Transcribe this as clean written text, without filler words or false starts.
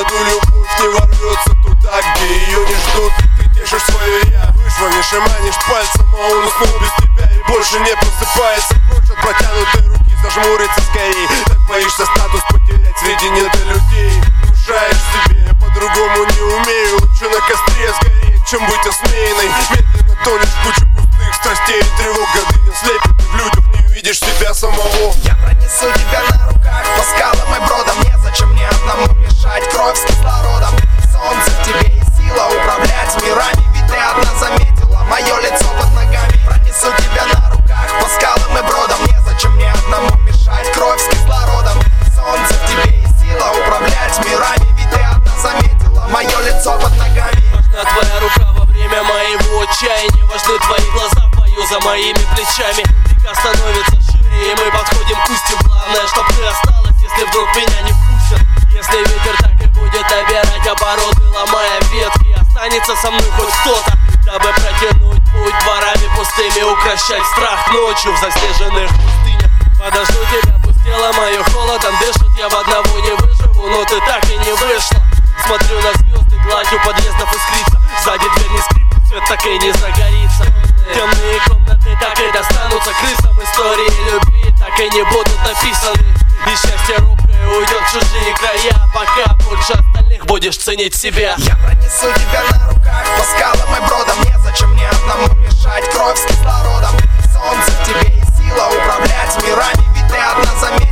году любовь не ворвется туда, где ее не ждут. Ты тешишь свое я, вышвырнешь и манишь пальцем, а он уснул без тебя и больше не просыпается. Прочь от протянутой руки, зажмурится скорей. Так боишься статус потерять среди недолюдей. Внушаешь себе, я по-другому не умею. Лучше на костре сгореть, чем быть осмеянной. Медленно тонешь в кучу пустых страстей и тревог. Гордыня слепит, в людях не увидишь себя самого. Я пронесу тебя на руках по скалам и бродам. Незачем мне одному мешать, кровь с кислородом. Солнце в тебе и сила управлять мирами. Ведь ты одна заметила мое лицо под ногами. Пронесу тебя на руках по скалам и бродам. Незачем мне одному мешать, кровь с кислородом. Солнце в тебе и сила управлять мирами. Ведь ты одна заметила мое лицо под ногами. Важна твоя рука во время моего отчаяния. Важны твои глаза в бою за моими плечами. Река становится шире и мы подходим к устью. Главное, чтоб ты осталась, если вдруг меня не впустят. Если ветер так и будет обирать обороты, ломая ветки, останется со мной хоть кто-то, дабы протянуть путь дворами пустыми, укращать страх ночью в заснеженных пустынях. Подожду тебя, пустела мою холодом, дышит, я в одного не выживу, но ты так и не вышла. Смотрю на звезды, гладь у подъездов искрится, сзади дверь не скрипит, свет так и не загорится. Темные комнаты так и достанутся крысам, истории любви так и не будут написаны. И счастье робкое уйдет в чужие края, пока больше остальных будешь ценить себя. Я пронесу тебя на руках по скалам и бродам. Незачем мне одному мешать, кровь с кислородом. Солнце в тебе и сила управлять мирами. Ведь ты одна заметила